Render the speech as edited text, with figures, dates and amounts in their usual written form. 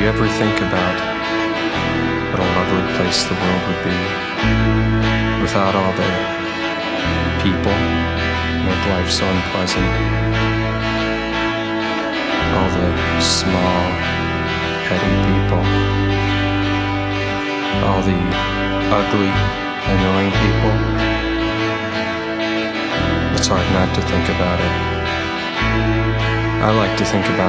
you ever think about what a lovely place the world would be without all the people who make life so unpleasant? All the small, petty people. All the ugly, annoying people. It's hard not to think about it. I like to think about